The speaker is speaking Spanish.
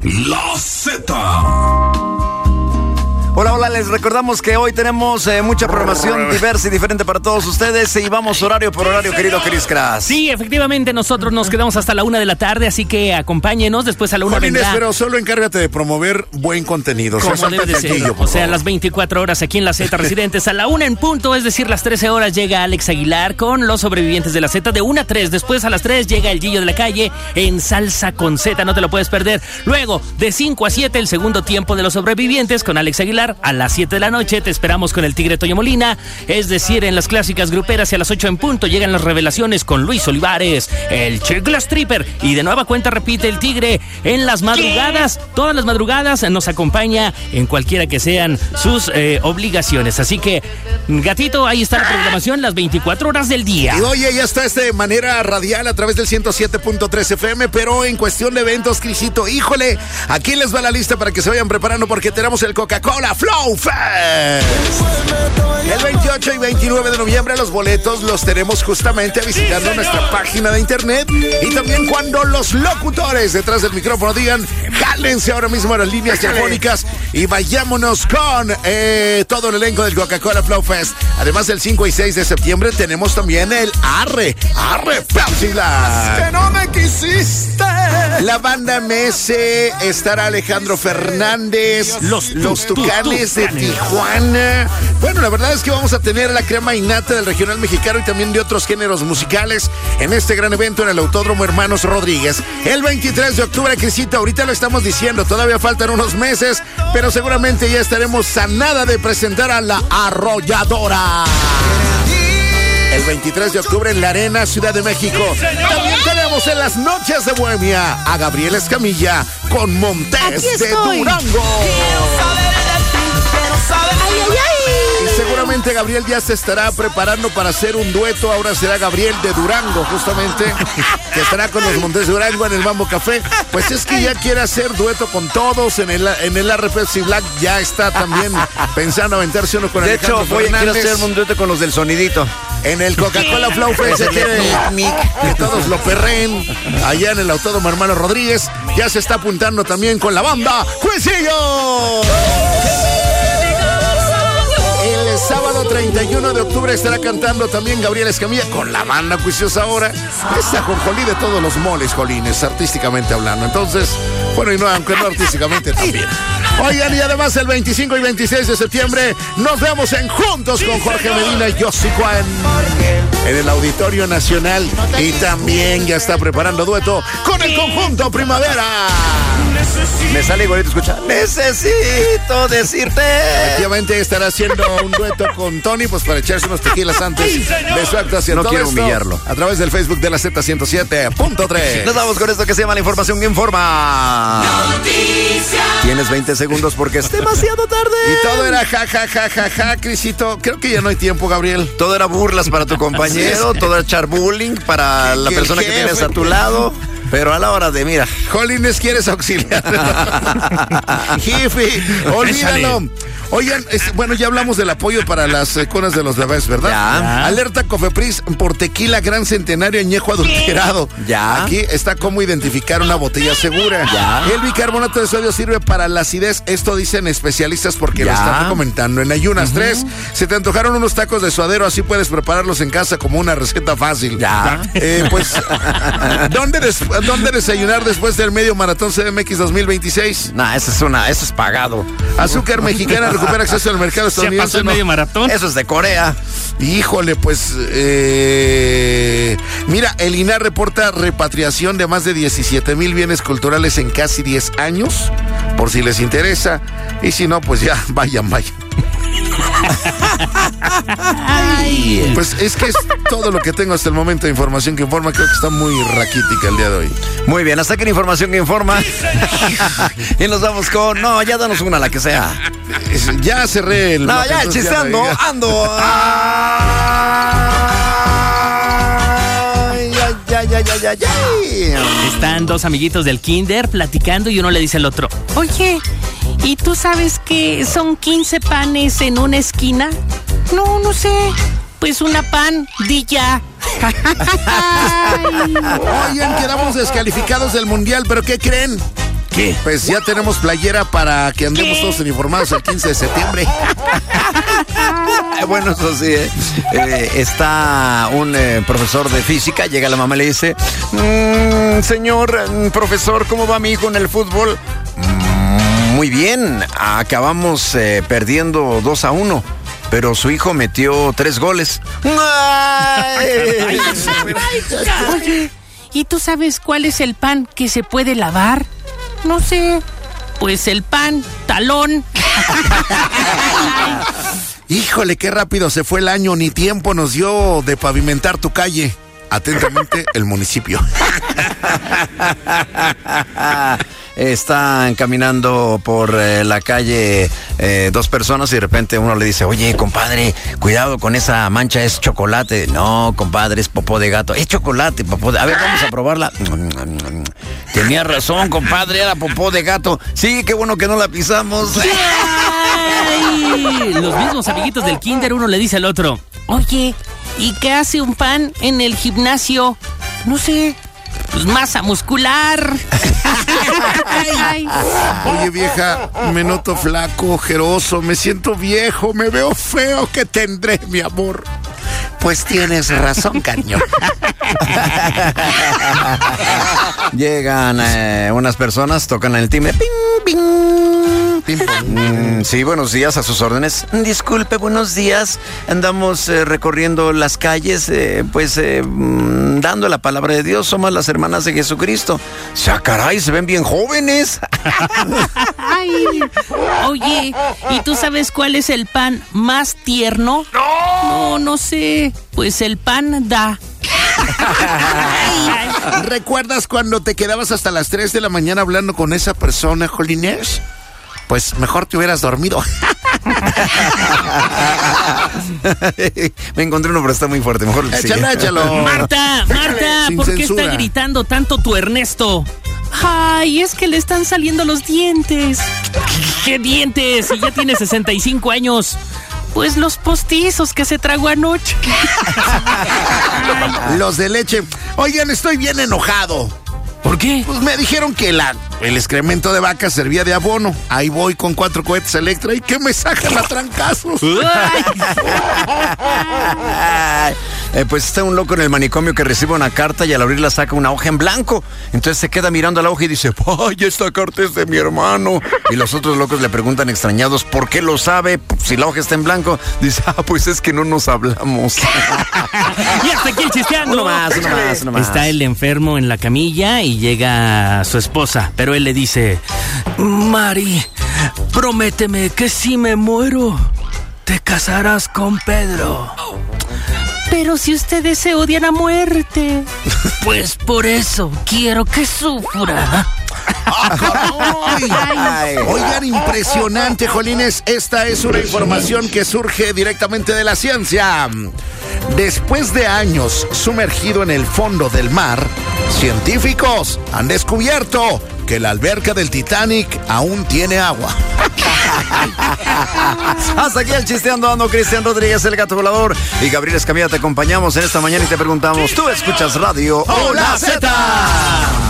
La Z. Hola, les recordamos que hoy tenemos mucha programación diversa y diferente para todos ustedes y vamos horario por horario, querido Chris Crass. Sí, efectivamente, nosotros nos quedamos hasta la 1 de la tarde, así que acompáñenos, después a la 1 vendrá. Pero solo encárgate de promover buen contenido. Como debe de ser, o sea, las 24 horas aquí en la Z Residentes, a la 1 en punto, es decir, las 13 horas llega Alex Aguilar con los sobrevivientes de la Z, de 1 a 3, después a las 3 llega el Gillo de la Calle en Salsa con Z, no te lo puedes perder. Luego, de 5 a 7, el segundo tiempo de los sobrevivientes con Alex Aguilar. A las 7 de la noche te esperamos con el Tigre Toño Molina, es decir, en las clásicas gruperas, y a las 8 en punto llegan las revelaciones con Luis Olivares, el Chicla Stripper, y de nueva cuenta repite el Tigre en las madrugadas, todas las madrugadas nos acompaña en cualquiera que sean sus obligaciones. Así que, gatito, ahí está la programación las 24 horas del día. Y oye, ya está de manera radial a través del 107.3 FM, pero en cuestión de eventos, Crisito, híjole, aquí les va la lista para que se vayan preparando porque tenemos el Coca-Cola Flow Fest. El 28 y 29 de noviembre los boletos los tenemos justamente visitando nuestra página de internet, y también cuando los locutores detrás del micrófono digan, jálense ahora mismo a las líneas telefónicas y vayámonos con todo el elenco del Coca-Cola Flow Fest. Además, el 5 y 6 de septiembre tenemos también el Arre Pepsi Black. Que no me quisiste. La banda MS, estará Alejandro Fernández, los Tucanes de Tijuana. Bueno, la verdad es que vamos a tener la crema innata del regional mexicano y también de otros géneros musicales en este gran evento en el Autódromo Hermanos Rodríguez. El 23 de octubre, Crisito, ahorita lo estamos diciendo, todavía faltan unos meses, pero seguramente ya estaremos a nada de presentar a La Arrolladora. El 23 de octubre en la Arena, Ciudad de México. También tenemos en las noches de Bohemia a Gabriel Escamilla con Montes de Durango. Y seguramente Gabriel ya se estará preparando para hacer un dueto. Ahora será Gabriel de Durango, justamente, que estará con los Montes de Durango en el Mambo Café. Pues es que ya quiere hacer dueto con todos. En el RPC Black ya está también pensando aventarse uno con Alejandro Fernández. De hecho, quiero hacer un dueto con los del sonidito. En el Coca-Cola Flow Fest se quiere que todos lo perren. Allá en el Autódromo Hermano Rodríguez ya se está apuntando también con la banda Cuisillo. El sábado 31 de octubre estará cantando también Gabriel Escamilla con la banda Cuisillos ahora. Esta jonjolí de todos los moles, jolines, artísticamente hablando. Entonces, bueno, y no, aunque no artísticamente también. Oigan, y además el 25 y 26 de septiembre nos vemos en Juntos con Jorge Medina y Yossi Juan en el Auditorio Nacional. Y también ya está preparando dueto con el conjunto Primavera. Me sale igualito, escucha. Necesito decirte. Efectivamente estará haciendo un dueto con Tony, pues para echarse unos tequilas antes de su actuación. No todo quiero humillarlo. A través del Facebook de la Z107.3. Nos vamos con esto que se llama la información que informa. Noticia. Tienes 20 segundos porque es demasiado tarde. Y todo era ja, Crisito. Creo que ya no hay tiempo, Gabriel. Todo era burlas para tu compañero, todo era echar bullying para la persona que tienes a tu lado. Pero a la hora de, mira, Jolines, ¿quieres auxiliar? Jefe, olvídalo. Oigan, bueno, ya hablamos del apoyo para las cunas de los bebés, ¿verdad? Ya. Alerta Cofepris por tequila Gran Centenario añejo adulterado. Ya. Aquí está cómo identificar una botella segura. Ya. El bicarbonato de sodio sirve para la acidez. Esto dicen especialistas porque lo están recomendando en ayunas. 3, se te antojaron unos tacos de suadero, así puedes prepararlos en casa como una receta fácil. Ya. Pues, ¿dónde desayunar después del medio maratón CDMX 2026? Nah, eso es pagado. Azúcar mexicana recupera acceso al mercado estadounidense. ¿Se pasó el medio maratón? Eso es de Corea. Híjole, pues, mira, el INAH reporta repatriación de más de 17,000 bienes culturales en casi 10 años, por si les interesa, y si no, pues ya, vayan. Pues es que es todo lo que tengo hasta el momento de información que informa. Creo que está muy raquítica el día de hoy. Muy bien, hasta aquí la información que informa. Y nos vamos con... No, ya danos una, la que sea. Ya cerré el... No, ya, chistando, ando. Están dos amiguitos del kinder platicando y uno le dice al otro: oye, ¿y tú sabes que son 15 panes en una esquina? No sé. Pues una pandilla. Oigan, quedamos descalificados del mundial, pero ¿qué creen? ¿Qué? Pues ya tenemos playera para que andemos todos uniformados el 15 de septiembre. Bueno, eso sí, está un profesor de física, llega la mamá y le dice, señor profesor, ¿cómo va mi hijo en el fútbol? Muy bien, acabamos perdiendo 2-1, pero su hijo metió 3 goles. Oye, ¿y tú sabes cuál es el pan que se puede lavar? No sé, pues el pan talón. Híjole, qué rápido se fue el año, ni tiempo nos dio de pavimentar tu calle. Atentamente, el municipio. Están caminando por la calle 2 personas y de repente uno le dice, oye, compadre, cuidado con esa mancha, es chocolate. No, compadre, es popó de gato. Es chocolate, popó de... A ver, vamos a probarla. Tenía razón, compadre, era popó de gato. Sí, qué bueno que no la pisamos. ¡Ay! Los mismos amiguitos del kinder, uno le dice al otro, oye, ¿y qué hace un pan en el gimnasio? No sé, pues masa muscular. Oye, vieja, me noto flaco, ojeroso, me siento viejo, me veo feo. ¿Qué tendré, mi amor? Pues tienes razón, cariño. Llegan unas personas, tocan el timbre. ¡Ping, ping! Sí, buenos días, a sus órdenes. Disculpe, buenos días. Andamos recorriendo las calles, dando la palabra de Dios. Somos las hermanas de Jesucristo. ¡Ah, caray! Se ven bien jóvenes. Ay, oye, ¿y tú sabes cuál es el pan más tierno? No sé. Pues el pan da. ¿Recuerdas cuando te quedabas hasta las 3 de la mañana hablando con esa persona, Jolines? Pues mejor te hubieras dormido. Me encontré uno, pero está muy fuerte. Mejor échalo. Marta, ¿por qué está gritando tanto tu Ernesto? Ay, es que le están saliendo los dientes. ¿Qué dientes? Si ya tiene 65 años. Pues los postizos que se tragó anoche. Los de leche. Oigan, estoy bien enojado. ¿Por qué? Pues me dijeron que el excremento de vaca servía de abono. Ahí voy con 4 cohetes Electra y que me sacan a trancazos. Pues está un loco en el manicomio que recibe una carta y al abrirla saca una hoja en blanco. Entonces se queda mirando a la hoja y dice, ¡ay, esta carta es de mi hermano! Y los otros locos le preguntan extrañados, ¿por qué lo sabe? Si la hoja está en blanco. Dice, pues es que no nos hablamos. Y hasta aquí el chisteando. Uno más. Está el enfermo en la camilla y llega su esposa, pero él le dice, Mari, prométeme que si me muero, te casarás con Pedro. Pero si ustedes se odian a muerte, pues por eso quiero que sufra. Oigan, impresionante, Jolines. Esta es una información que surge directamente de la ciencia. Después de años sumergido en el fondo del mar, científicos han descubierto que la alberca del Titanic aún tiene agua. Hasta aquí el chisteando, ando Cristian Rodríguez, el gato volador, y Gabriel Escamilla. Te acompañamos en esta mañana y te preguntamos, ¿tú escuchas radio o la Z?